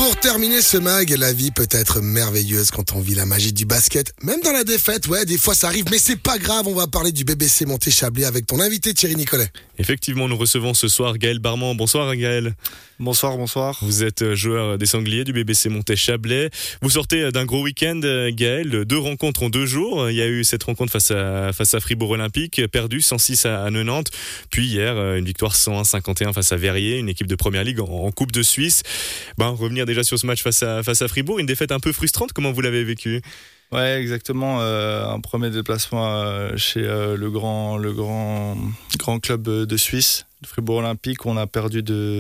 Pour terminer ce mag, la vie peut être merveilleuse quand on vit la magie du basket. Même dans la défaite, ouais, des fois ça arrive, mais c'est pas grave. On va parler du BBC Monté-Chablais avec ton invité Thierry Nicolet. Effectivement, nous recevons ce soir Gaël Barman. Bonsoir Gaël. Bonsoir. Vous êtes joueur des Sangliers du BBC Monté-Chablais. Vous sortez d'un gros week-end, Gaël. 2 rencontres en 2 jours. Il y a eu cette rencontre face à Fribourg Olympique, perdu 106 à 90. Puis hier, une victoire 101-51 face à Verrier, une équipe de Première Ligue en Coupe de Suisse. Revenir déjà sur ce match face à Fribourg, une défaite un peu frustrante. Comment vous l'avez vécu ? Ouais, exactement. Un premier déplacement chez le grand club de Suisse, le Fribourg Olympique. On a perdu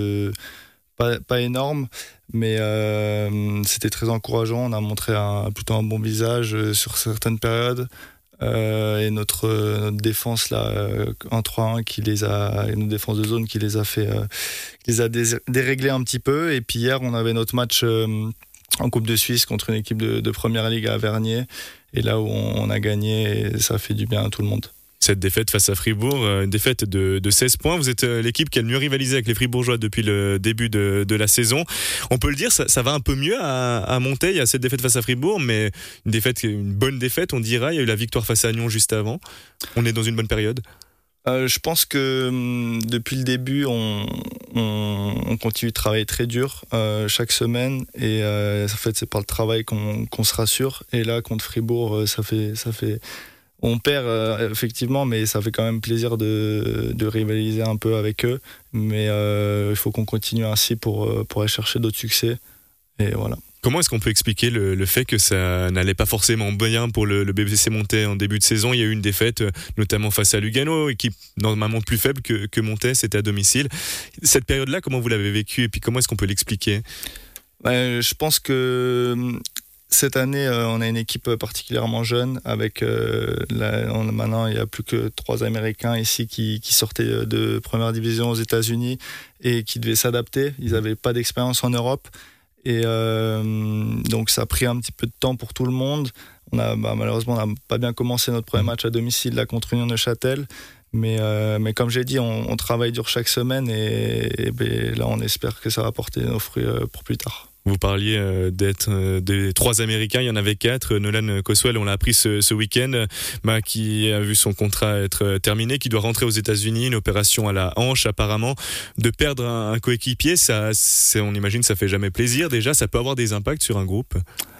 pas énorme, mais c'était très encourageant. On a montré plutôt un bon visage sur certaines périodes. Et notre défense là en 3-1 et notre défense de zone qui les a déréglés un petit peu. Et puis hier, on avait notre match en Coupe de Suisse contre une équipe de Première Ligue à Vernier, et là où on a gagné, et ça fait du bien à tout le monde. Cette défaite face à Fribourg, une défaite de 16 points. Vous êtes l'équipe qui a le mieux rivalisé avec les Fribourgeois depuis le début de la saison. On peut le dire, ça va un peu mieux à monter. Il y a cette défaite face à Fribourg, mais une bonne défaite, on dira. Il y a eu la victoire face à Nyon juste avant. On est dans une bonne période. Je pense que depuis le début, on continue de travailler très dur chaque semaine, et en fait c'est par le travail qu'on se rassure. Et là contre Fribourg, ça fait on perd effectivement, mais ça fait quand même plaisir de rivaliser un peu avec eux. Mais il faut qu'on continue ainsi pour aller chercher d'autres succès. Et voilà. Comment est-ce qu'on peut expliquer le fait que ça n'allait pas forcément bien pour le BBC Montais en début de saison ? Il y a eu une défaite, notamment face à Lugano, équipe normalement plus faible que Montais, c'était à domicile. Cette période-là, comment vous l'avez vécue et puis comment est-ce qu'on peut l'expliquer ? Je pense que cette année, on a une équipe particulièrement jeune. Maintenant, il n'y a plus que 3 Américains ici qui sortaient de première division aux États-Unis et qui devaient s'adapter. Ils n'avaient pas d'expérience en Europe. Et donc ça a pris un petit peu de temps pour tout le monde. Malheureusement, on n'a pas bien commencé notre premier match à domicile là, contre Union Neuchâtel. Mais comme j'ai dit, on travaille dur chaque semaine, et là on espère que ça va porter nos fruits pour plus tard. Vous parliez d'être des 3 Américains, il y en avait 4. Nolan Coswell, on l'a appris ce week-end, qui a vu son contrat être terminé, qui doit rentrer aux États-Unis, une opération à la hanche apparemment. De perdre un coéquipier, on imagine, ça fait jamais plaisir. Déjà, ça peut avoir des impacts sur un groupe.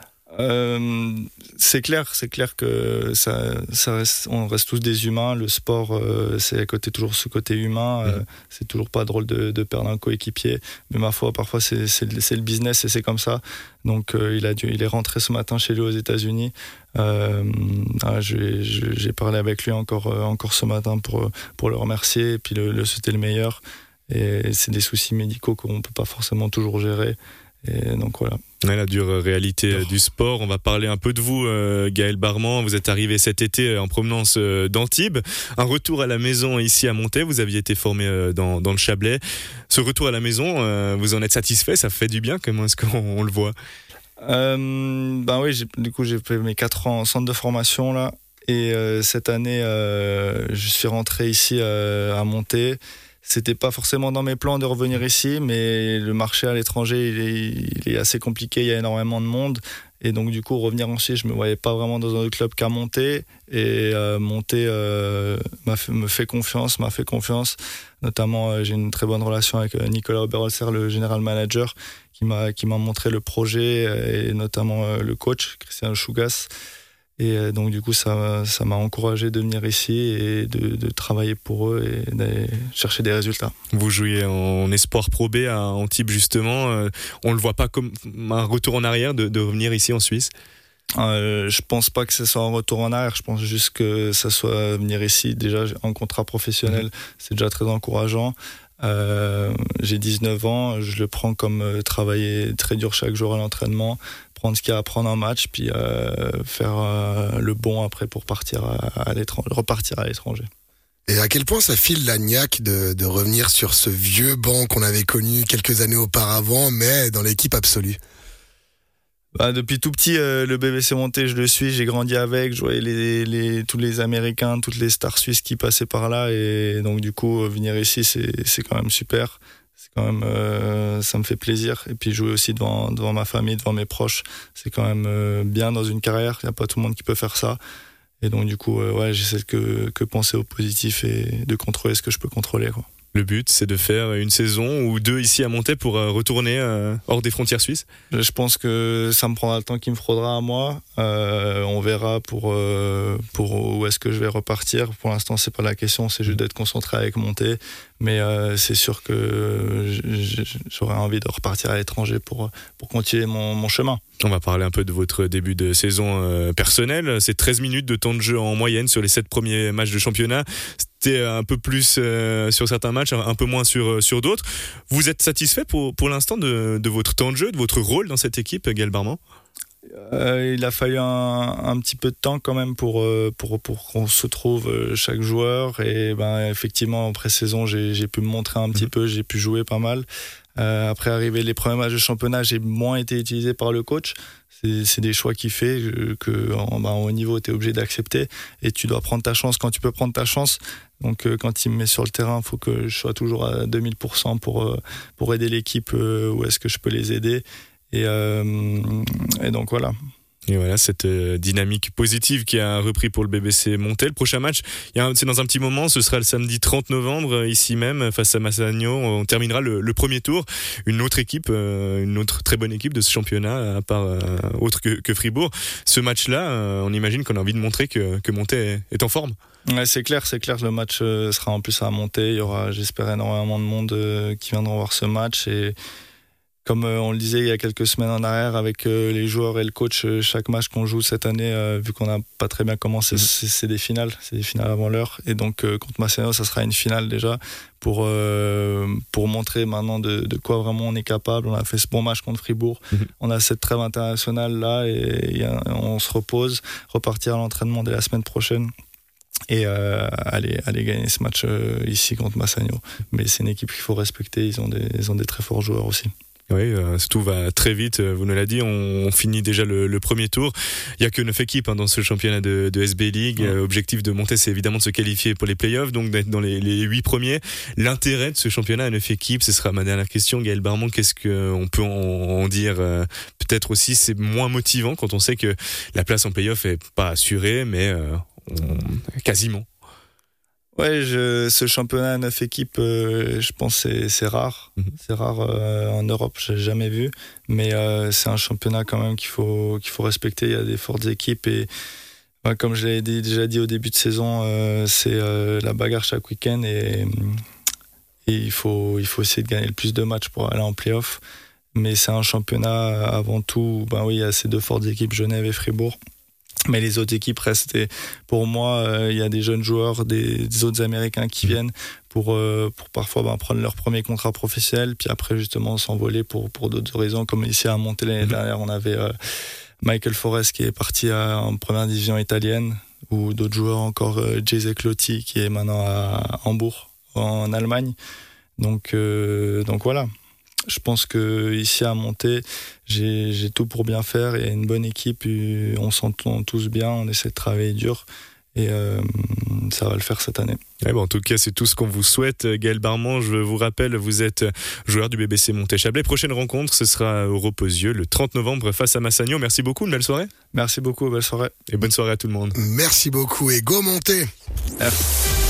C'est clair que on reste tous des humains. Le sport, c'est toujours ce côté humain. C'est toujours pas drôle de perdre un coéquipier, mais ma foi, parfois c'est le business et c'est comme ça. Donc il est rentré ce matin chez lui aux États-Unis. J'ai parlé avec lui encore ce matin pour le remercier et puis le souhaiter le meilleur. Et c'est des soucis médicaux qu'on peut pas forcément toujours gérer. Et donc voilà. La dure réalité du sport. On va parler un peu de vous, Gaël Barman. Vous êtes arrivé cet été en provenance d'Antibes. Un retour à la maison ici à Montais. Vous aviez été formé dans le Chablais. Ce retour à la maison, vous en êtes satisfait ? Ça fait du bien ? Comment est-ce qu'on le voit ? Oui, j'ai fait mes 4 ans en centre de formation là. Et cette année, je suis rentré ici à Montais. C'était pas forcément dans mes plans de revenir ici, mais le marché à l'étranger, il est assez compliqué, il y a énormément de monde. Et donc, du coup, revenir en Suisse, je me voyais pas vraiment dans un autre club qu'à Monter. Et Monter m'a fait confiance. Notamment, j'ai une très bonne relation avec Nicolas Oberholzer, le général manager, qui m'a montré le projet, et notamment le coach, Christian Chougas. Et donc du coup ça m'a encouragé de venir ici et de travailler pour eux et d'aller chercher des résultats. Vous jouiez en espoir Pro B à Antibes justement, on le voit pas comme un retour en arrière de revenir ici en Suisse ? Je pense pas que ce soit un retour en arrière, je pense juste que ça soit venir ici déjà en contrat professionnel, c'est déjà très encourageant. J'ai 19 ans, je le prends comme travailler très dur chaque jour à l'entraînement, prendre ce qu'il y a à prendre en match, puis faire le bon après pour repartir à l'étranger. Et à quel point ça file la niaque de revenir sur ce vieux banc qu'on avait connu quelques années auparavant, mais dans l'équipe absolue ? Depuis tout petit, le BBC Monté, je le suis, j'ai grandi avec, je voyais tous les Américains, toutes les stars suisses qui passaient par là, et donc du coup, venir ici, c'est quand même super. C'est Quand même, ça me fait plaisir. Et puis jouer aussi devant ma famille, devant mes proches, c'est quand même bien dans une carrière. Il n'y a pas tout le monde qui peut faire ça. Et donc du coup, j'essaie que penser au positif et de contrôler ce que je peux contrôler, quoi. Le but, c'est de faire une saison ou 2 ici à Montaix pour retourner hors des frontières suisses. Je pense que ça me prendra le temps qu'il me faudra à moi. On verra pour où est-ce que je vais repartir. Pour l'instant, c'est pas la question. C'est juste d'être concentré avec Montaix. Mais c'est sûr que j'aurais envie de repartir à l'étranger pour continuer mon chemin. On va parler un peu de votre début de saison personnel. C'est 13 minutes de temps de jeu en moyenne sur les 7 premiers matchs de championnat. C'était un peu plus sur certains matchs, un peu moins sur d'autres. Vous êtes satisfait pour l'instant de votre temps de jeu, de votre rôle dans cette équipe, Gaël Barman ? Il a fallu un petit peu de temps quand même pour qu'on se trouve chaque joueur. Et effectivement, en pré-saison, j'ai pu me montrer un petit peu, j'ai pu jouer pas mal. Après arriver les premiers matchs de championnat, j'ai moins été utilisé par le coach. C'est des choix qu'il fait que au niveau tu es obligé d'accepter et tu dois prendre ta chance quand tu peux prendre ta chance. Donc quand il me met sur le terrain, il faut que je sois toujours à 2000% pour aider l'équipe où est-ce que je peux les aider. Et donc voilà. Et voilà, cette dynamique positive qui a repris pour le BBC Montaix. Le prochain match, c'est dans un petit moment, ce sera le samedi 30 novembre, ici même, face à Massagno. On terminera le premier tour. Une autre équipe, une autre très bonne équipe de ce championnat, à part autre que Fribourg. Ce match-là, on imagine qu'on a envie de montrer que Montaix est en forme. Ouais, c'est clair, le match sera en plus à Montaix. Il y aura, j'espère, énormément de monde qui viendront voir ce match. Et comme on le disait il y a quelques semaines en arrière avec les joueurs et le coach, chaque match qu'on joue cette année, vu qu'on n'a pas très bien commencé, c'est des finales avant l'heure. Et donc contre Massagno, ça sera une finale déjà pour montrer maintenant de quoi vraiment on est capable. On a fait ce bon match contre Fribourg. On a cette trêve internationale là et on se repose, repartir à l'entraînement dès la semaine prochaine. Et aller gagner ce match ici contre Massagno. Mais c'est une équipe qu'il faut respecter, ils ont des très forts joueurs aussi. Oui, tout va très vite, vous nous l'avez dit, on finit déjà le premier tour. Il n'y a que 9 équipes dans ce championnat de SB League. Objectif de monter, c'est évidemment de se qualifier pour les playoffs, donc d'être dans les 8 premiers. L'intérêt de ce championnat à 9 équipes, ce sera ma dernière question. Gaël Barman, qu'est-ce qu'on peut en dire? Peut-être aussi, c'est moins motivant quand on sait que la place en playoff est pas assurée, mais quasiment. Ouais, ce championnat à 9 équipes, je pense que c'est rare. C'est rare en Europe, j'ai jamais vu. Mais c'est un championnat quand même qu'il faut respecter. Il y a des fortes équipes et comme je l'ai déjà dit au début de saison, c'est la bagarre chaque week-end et il faut essayer de gagner le plus de matchs pour aller en play-off. Mais c'est un championnat avant tout. Il y a ces 2 fortes équipes, Genève et Fribourg. Mais les autres équipes restent, pour moi, il y a des jeunes joueurs, des autres Américains qui viennent pour parfois prendre leur premier contrat professionnel, puis après justement s'envoler pour d'autres horizons, comme ici à Montaix l'année dernière, on avait Michael Forest qui est parti en première division italienne, ou d'autres joueurs encore, Jay Clotti qui est maintenant à Hambourg, en Allemagne. Donc voilà. Je pense que ici à Montaix, j'ai tout pour bien faire. Il y a une bonne équipe, on s'entend tous bien, on essaie de travailler dur et ça va le faire cette année. En tout cas, c'est tout ce qu'on vous souhaite. Gaël Barman, je vous rappelle, vous êtes joueur du BBC Montaix-Chablais. Prochaine rencontre, ce sera au Reposieux le 30 novembre face à Massagno. Merci beaucoup, une belle soirée. Merci beaucoup, belle soirée. Et bonne soirée à tout le monde. Merci beaucoup et go Montaix. Merci.